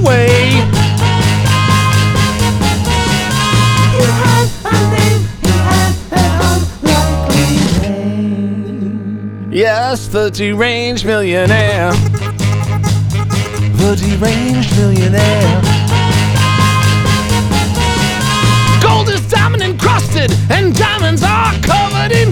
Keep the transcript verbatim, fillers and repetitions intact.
away. He had a name, he had an unlikely name. Yes, the deranged millionaire. The deranged millionaire. Gold is diamond encrusted, and diamonds are covered in